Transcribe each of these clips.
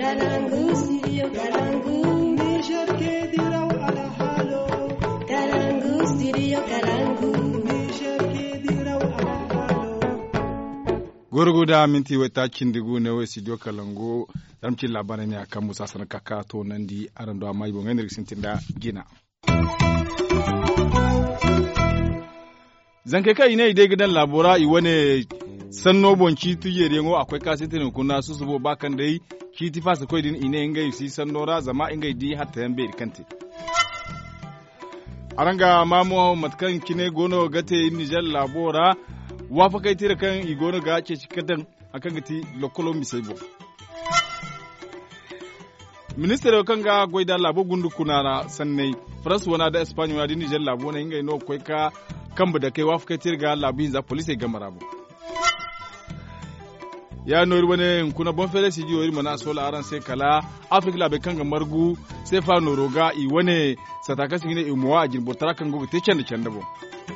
Kalangu, studio Kalangu. Niger ke diraw ala halo. Kalangu, studio Kalangu. Niger ke diraw ala halo. Gurguda minti wata kindigu ne we studio Kalangu. Damcin labarai ne akan Musa San Kaka to nan di arando amma ibon ganin risintin da gina. Zanke kai ne dai gidan labora iwane sanno bonci tuye rengo akwai kasitin kunna su subo bakan dai kiti fasa koi din ine ingai si sannora zama ingai di hatta yambe kante aranga mamu matkan kine gono gate Niger labora wafa kai tira kan igono ga ce cikadan akan gati lokolo misebo minister kan ga goida labo gundu kunara sannai France wana da Espanya di Niger labo na ingai no koi ka kamba da kai wafa kai tira ga labin za police ga marabo ya nori wani kuna bon fere si jiyo mana sola aran sai kala Afrika labe kanga margu sai fa noroga i wane sataka singine i muwa ajin botara kan go te chanda chanda bo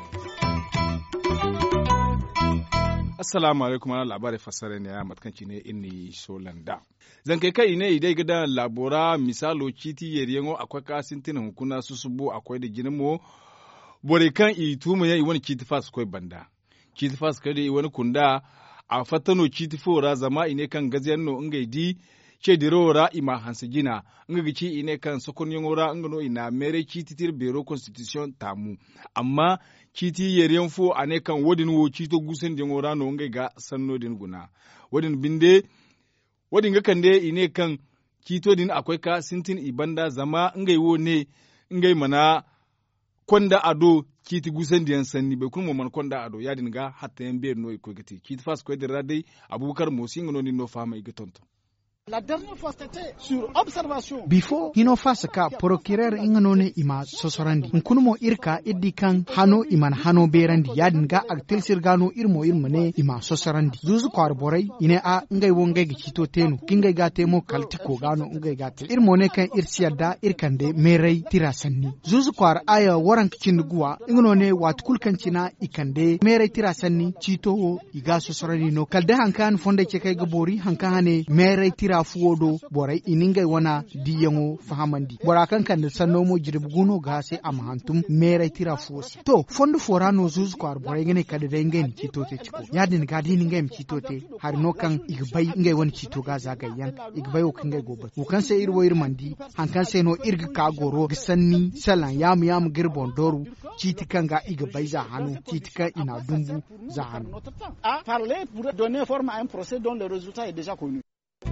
assalamu alaikum ana labari fasare ne ya matkanci ne inni solanda zan kai ne idai gida labora misalo kiti yeriyengo akwai kasintin hukuna susubu akwai da ginimo bore kan i tuma ya i wani kiti fas koi banda kiti fas kai i wani kunda a fatano kiti fora zama ine kan gaziyan no ngai di ce dirora ima hansijina nga gici ine kan sokon yongora ngano ina mere kiti tir bero constitution tamu amma kiti yeriyan fo ane kan wodin wo kito gusen yongora no ngai ga sanno din guna wodin binde wodin ga kande ine kan kito din akwai ka sintin ibanda zama ngai wo ne ngai mana konda ado kiti gusen diyan sanni be kun man konda ado yadin ga hatta yan ber no ko gati kiti fas ko dira dai abubakar mosi ngono ni no fama igatonto La dernière fois c'était sur observation. Before hino fasa ka procureur inganone ima sosorandi. Nkunumo irka iddi kan hano iman hano berandi yadin ga aktel sirgano irmone ima sosorandi. Zuzu kwar borai ine a ngai wongai gi kito tenu. Kingai ga temo kaltiko gano ngai ga te. Irmone kan irsiyada irkande merei tirasanni. Zuzu kwar aya waran kicin guwa inganone watkul kancina ikande merei tirasanni cito wo iga sosorandi no. Kalde hankan fonde ke kai gabori hankan hane merei fuwodo borai iningai wana diyango fahamandi bora kan kan sanno mo jirib guno ga sai amhantum mere tira fuosi to fondo forano zuz kwar borai ngene kada dengen kitote ciko yadin ga dinin ngai kitote har no kan igbai ngai wani kito ga zagayan igbai o kingai gobe o kan sai irwo irmandi han kan sai no irga ka goro gisanni salan yam girbon doru kiti kan ga igbai za hanu kiti kan ina dumbu za hanu à parler pour donner forme à un procès dont le résultat est déjà connu.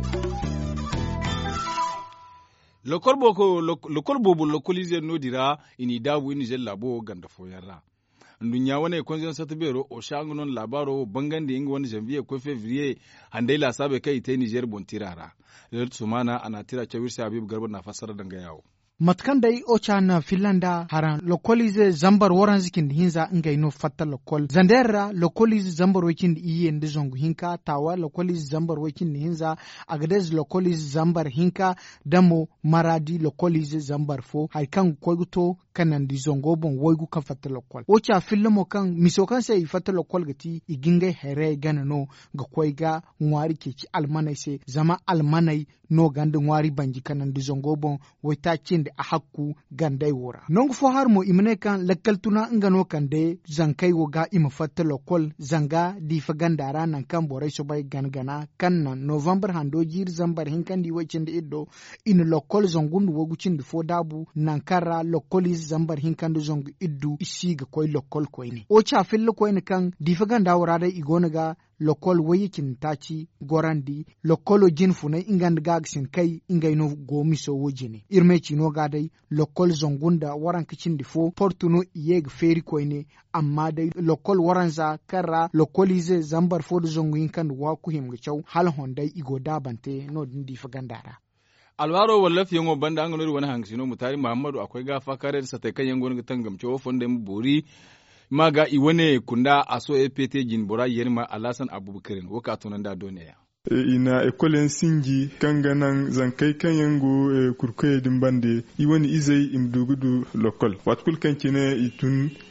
lokol bobo lokolize no dira ini dabu ini jel labo ganda foyarra ndunya wane konjon satbero o shangunon labaro bangande inga wani janvier ko février handai la sabe kai te Niger bontirara sumana ana tira chawirsa Habib Garba na fasara danga yawo matkan dai ocha na Finlanda haran lokolize zambar waran zikin hinza ngai no fatta lokol zandera lokolize zambar wakin iye ndi zongu hinka tawa lokolize zambar wakin hinza agades lokolize zambar hinka damo maradi lokolize zambar fo hay kan koyguto kanan di zongo bon woygu kan fatta lokol ocha filmo kan misokan sai fatta lokol gati iginga here ganano ga koyga ngwari keci almanai sai zama almanai no ganda ngwari banji kanan di zongo bon woyta cinde a hakku gandai wora nongo fo har mo imne kan lakaltuna ngano kande zankai woga ima fatta lokol zanga di fa gandara nan kan borai so bay gangana kan nan November hando jir zambar hinkan di wacinde iddo in lokol zongun wogu cinde fo dabu nan kara lokolis zambar hinkan do zongu iddu isiga koy lokol koyne o cha fil koyne kan di fa ganda wora dai igona ga lokol wayikin taci gorandi lokolo jinfu na ingand gagsin kai ingayno gomiso wojine irme chino gadai lokol zongunda waran kicin difo portuno yeg feri koyne amma dai lokol waranza kara lokolize zambar fodo zongu inkan wa ku himga chaw hal hondai igo dabante no dindi fagandara alwaro wallaf yango banda an wani hangsino mutari Muhammadu akwai gafa kare sa tai kan yango ga tangamce wofon da bori maga iwane kunda aso EPT jinbora yerma Alasan Abubakarin waka tunan da doniya ina ekolen sinji kanganan zankai kan yango kurkoye dimbande iwani izai imdugudu lokol watkul kan kine itun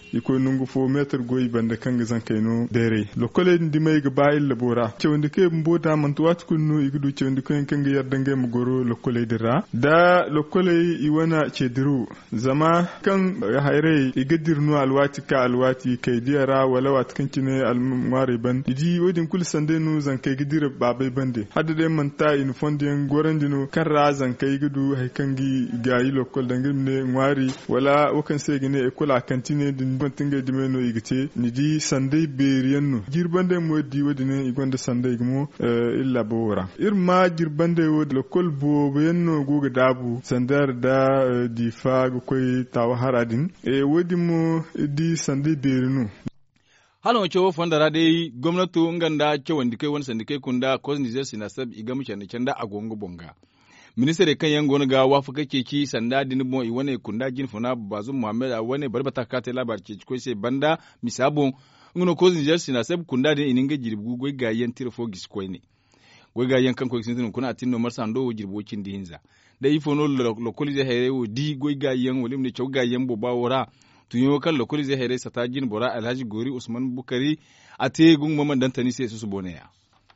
iko nungu fo meter goyi banda kanga zankaino dere lokole ndi mai ga bayil labora cewndi ke mboda man tuwat kunno igudu cewndi ko kanga yardange mu goro lokole dira da lokole iwana cediru zama kan hayre igadirnu alwati ka alwati kai diara wala wat kancine almari ban idi wodin kul sandenu zankai gidira babai bande hadde de man ta in fondiyan gorandino kan ra zankai gudu hay kangi gayi lokol dangirne ngwari wala wakan segine e kula kantine din bantinga dimeno igite nidi sandai beriyanno girbande modi wodine igonda sandai gumo illa bora irma girbande wod lokol bo benno goga dabu sandar da difa go koy taw haradin e wodimo di sandai berinu halon cewa fondara dai gwamnati nganda ce wanda kai wani sandike kunda cause Niger sinasab igamu canda a gongo bonga ministere kan yango ga wafu kake ki sanda dinbo i wane kunda jin funa bazu muhammad a wane barbata ka ta labar ce ko sai banda misabo ngono cause Niger sinasab kunda din ininga jirbu goy ga yan tirfo gisko ne goy ga yan kan ko sin kuna tinno marsando jirbocin dinza da ifono lokoli je herewo di goy ga yan wolim ne cewa ga yan bo bawora tunyo kan lokoli zai haire satajin bora alhaji gori usman bukari a te gun maman dantani sai su bone ya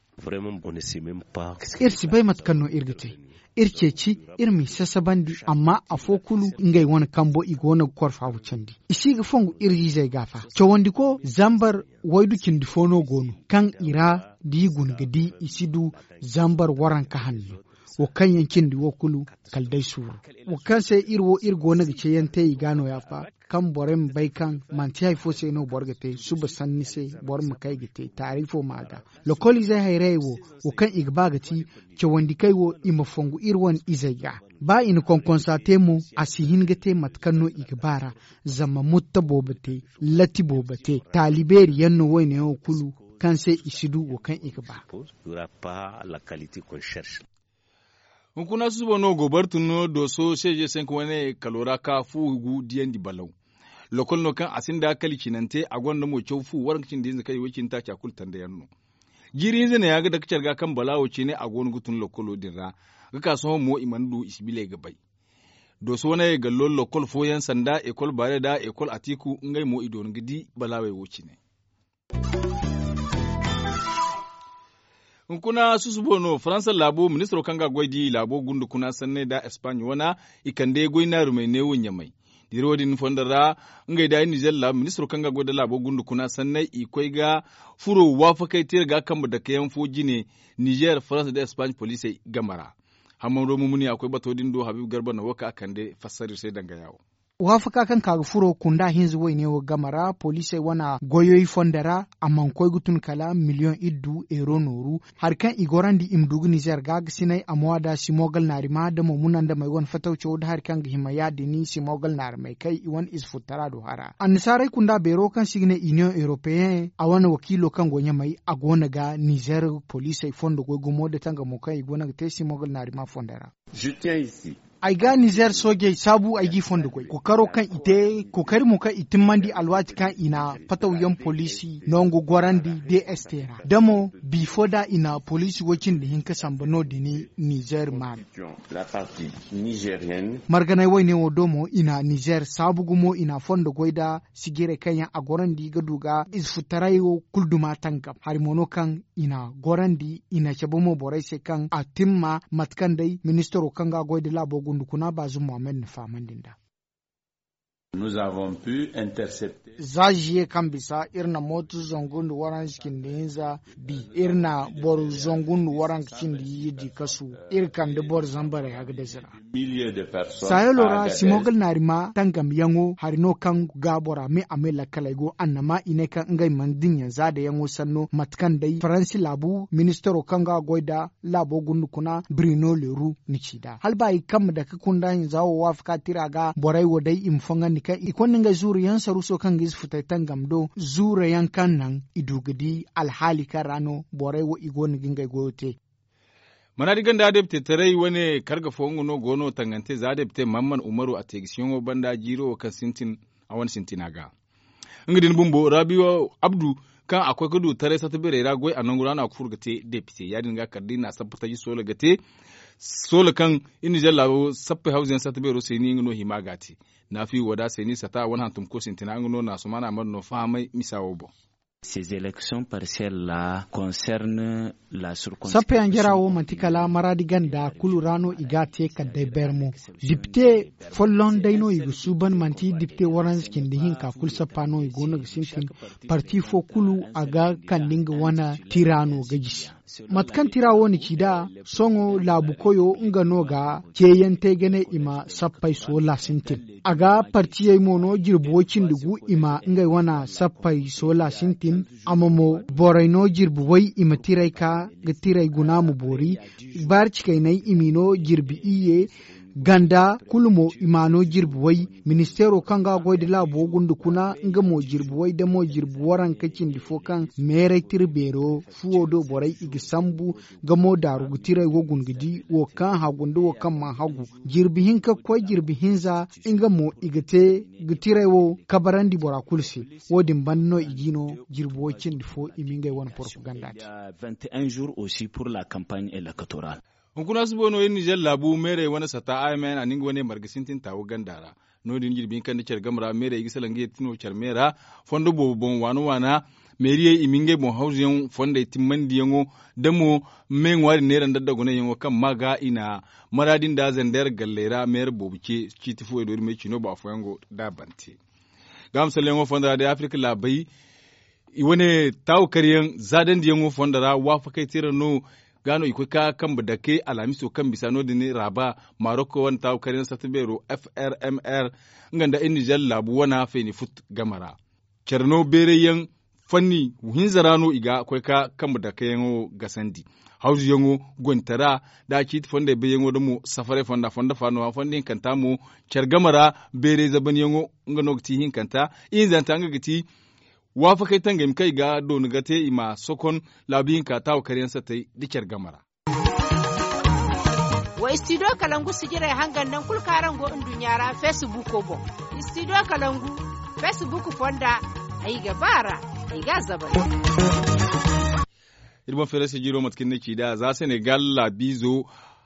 irsi bai matkanno irgite irceci irmi sasabandi amma a fokulu ngai wani kambo igona korfa wucandi isi ga fongu irji zai gafa cewandi ko zambar waidukin difono gonu kan ira di gungadi isidu zambar waran ka hannu wakan yankin di wokulu kaldai suru wakan sai irwo irgo na gice yante igano yafa kan borem bai kan manti haifo sai no borgate suba sanni sai bor mu kai gite tarifo maga lokoli zai hairewo wakan igbagati ke wandi kaiwo imafongu irwan izaiga ba in konkonsate mu asihin gate matkanno igbara zama mutta bobate lati bobate taliberi yanno wayne kulu kan sai isidu wakan igba Nkuna subo no gobartuno doso seje senko wane kalora ka fugu diyan di balau. Lokol no kan asinda kali kinante agwanda mo chaufu warancin din zakai wakin ta chakul tanda yanno. Jiri zene yaga da kicar ga kan balawo ce ne agwon gutun lokolo dinra. Ga kaso mo imandu isbile gabai. Doso ne gallo lokol foyan sanda ekol bare da ekol atiku ngai mo idon gidi balawe wuci ne. Nkuna susubono Faransa labo ministro kanga gwaidi labo gundu kuna sanne da Espanya wana ikande goina rumene wunya mai dirodin fondara ngai da Niger la ministro kanga gwaida labo gundu kuna sanne ikoiga furo wafa kai tirga kamba da kayan foji ne Niger Faransa da Espanya police gamara hamman romu muni akwai batodin do Habib Garba na waka akande fassari sai danga yawo wafaka kan kaga furo kunda hinzu wai ne gamara police wana goyoyi fondara amman koy gutun kala million iddu euro noru har kan igorandi imdugu Niger gag sinai amwada simogal narima da munan da mai gon fataucho da har kan himaya dini simogal nar mai kai iwan is futara do hara ansarai kunda bero kan signe union européen awana wakilo kan gonya mai agona ga Niger police fondo go gomo da tanga mo kai gona ga te simogal narima fondara je tiens ici ai ga Niger soje sabu ai gi fondo koy ko karo kan ite ko kari mu kan itimandi alwati kan ina patawyan polisi nongo gorandi DSTR damo before da ina polisi wakin da hinka sambano dini Niger mar la partie nigérienne marganai wayne wodomo ina Niger sabu gumo ina fondo goida sigire kanya a gorandi gaduga isfutarayo kulduma tankam harimono kan ina gorandi ina chabomo boraise kan atimma matkandai ministero kanga goida labo kuna bazu Mohamed Famandinda. Nous avons pu intercepter. Zajiye kan bisa irna motu zongundu waran cikin da yinza bi irna bor zongundu waran cikin da yidi kasu irkan da bor zambara ya ga desira. Sayolora simogal narima tangam yango harino kan gabora me amela kalaigo annama ine kan ngai mandin yanza da yango sanno matkan dai Faransi labu ministero kan ga goida labo gundu kuna Bruno Leroux nichida. Halbai kam da ka kunda yanzawo wafka tiraga borai wadai imfanga ka ikonin ga zuru yan saruso kan giz futaitan gamdo zura yan kan nan idugidi alhali karano borai wo igoni gingai gote mana digan da adepte tarai wane karga fongo no gono tangante za adepte mamman umaru a tegisiyon banda jiro kan sintin awan sintinaga ngidin bumbo rabiwa abdu kan akwai kudu tare sa tabere ra goi anan gurana ku furgate deputy ya dinga kardina sabta yi sola gate sola kan in jalla sappe hausen sa tabero sai ni ngono himagati na fi wada sai ni sata wan hantum ko sintina ngono na sumana marno famai misawo bo. Ces élections partielles-là concernent la circonscription. Sappe angerawo mantikala maradi ganda kulurano igate kadde bermo. Dipte follon daino igu suban manti dipte warans kindi hinka kulsa pano igono gisintin parti fo kulu aga kanding wana tirano gajisi. Matkan tirawo ni kida songo labu koyo ngano ga keyente gene ima sappai so la sintin. Aga parti ay mono jirbo cindugu ima ngai wana sappai so la sintin amamo boraino jirbu wai ima tirai ka ga tirai guna mu bori bar cikai nai imino jirbi iye ganda kulmo imano jirbuwai ministero kanga goyde la bogundu kuna ngamo jirbuwai da mo jirbu waran kacin difo kan mere tirbero fuodo borai igisambu gamo daru gutirai wogun gidi wo kan hagundu wo kan ma hagu jirbi hinka ko jirbi hinza ingamo igate gutirai wo kabarandi bora kulsi wodin banno igino jirbuwai cin difo imingai won propaganda 21 jours aussi pour la campagne électorale. Hunkuna su bono yin Nijar labu mere wani sata ayman a ninga wani margisintin tawo gandara. No din jirbin kan da gamra mere yi salange tino charmera fondo bobon wano wana meriye iminge bon hausiyan fonda timmandi yango damo men wari ne ran dadda gona yango kan maga ina maradin da zandar gallera mer bobuke citifu edo me chino ba foyango da bante. Gamsal yango fonda da Afrika labai wani tawo kariyan zadan yango fonda ra wafa kai tira no gano iko ka kan badake alamiso kan bisano dini raba Morocco wan taw karin satbero FRMR nganda Niger labu wana feni fut gamara cerno bereyen fanni hinzarano iga akwai ka kan badake yango gasandi hausu yango gontara da kit fonde be yango dum safare fonda fano fondin kanta mu cergamara bere zaban yango ngano ti hin kanta in zanta ngati wafa kai tangam kai ga don gate ima sokon labin ka tawo kariyan sa tai dikar gamara wa studio kalangu sigira hangan nan kulkaran go dunyara Facebook bo studio kalangu Facebook fonda ai gabara ai ga zaba irban fere se jiro matkin ne kida za Senegal labizo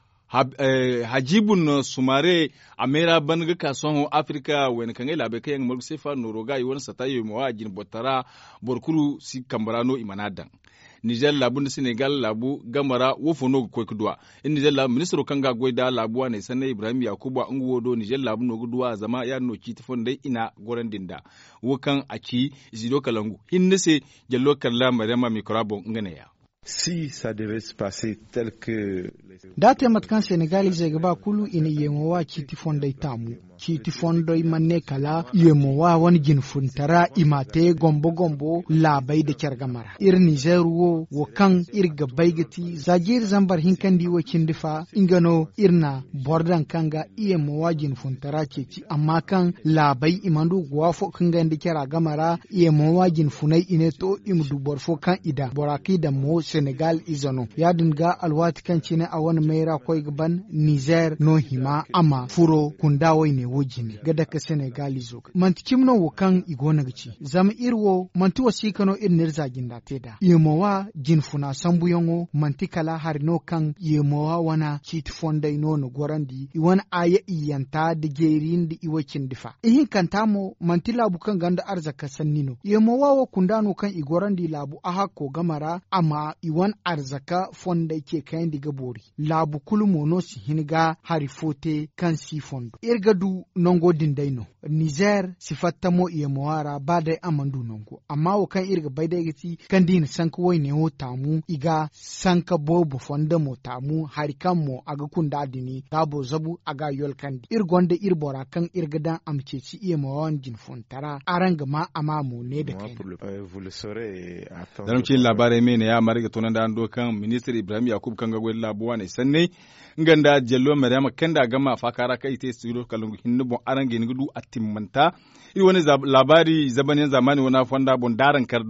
hajibun sumare amera banga kason Afrika wen kan ila be kayan mulk sefa noroga yiwon satayo mo wajin botara borkuru si kambarano imanadan Niger labu da Senegal labu gamara wofono ko kudwa in Niger labu ministro kanga goida labu ne sanne Ibrahim Yakubu Angodo Niger labu no gudwa zama ya no kitifon dai ina goran dinda wokan aki zido kalangu hinnese jallo kalla marama mikrabo ngane ya. Si ça devait se passer tel que date matkan Senegal zai gaba kulu ina yemowa kiti fondai tamu kiti fondai manne kala yemowa wani gin funtara imate gombo labai da kyargamara ir Niger wo kan ir gabai gati zagir zambar hinkandi wo kindifa ingano irna bordan kanga yemowa gin funtara ceci amma kan labai imandu gwafo kanga ndi kyara gamara yemowa gin funai ine to imdu borfo kan ida boraki da mo Senegal izano yadin ga alwati kan cine a wani maira koi gaban Niger no hima ama furo kundawai ne wojine gada ka Senegal izo mantikim no wukan igona gici zam irwo manti wasikano irnir zagin da teda yemowa jinfuna sambuyongo mantikala harino kan yemowa wana kit fonda ino no gorandi iwan aya iyanta de gerin di iwakin difa ihin kantamo mantila bukan ganda arzaka sannino yemowa wo kundano kan igorandi labu ahako gamara ama iwan arzaka fonda ke kayan diga bori labu kulumo no si hiniga harifote kan si fondo irgadu nongo dindaino Niger sifatta mo iya mawara ba dai amandu nongo amma wo kan irga bai da gati kan din sanka wai ne ho tamu iga sanka bobo fonda mo tamu harikan mo aga kunda dini gabo zabu aga yol kandi irgonda irbora kan irgadan amceci iya mawan jin fontara aranga ma amamu ne da kai vous le saurez dan cin labarai mene ya mariga tonan da ando kan minister Ibrahim Yakub kan ga gwai labuwa ne sanne nganda jello Maryama kanda gama fakara kai te studio kalungu hinno bon arange ni gudu atimmanta iri wani labari zabanin zamani wana fonda bon daran kar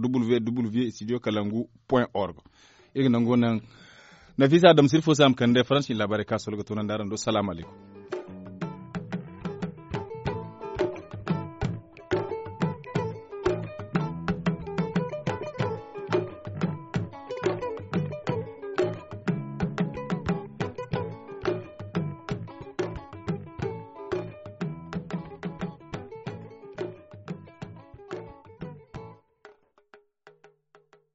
www.studiokalangu.org iri nan gonan Nafisa Adam Sirfo Sam kan da faransin labarai kaso ga tonan daran do salamu alaikum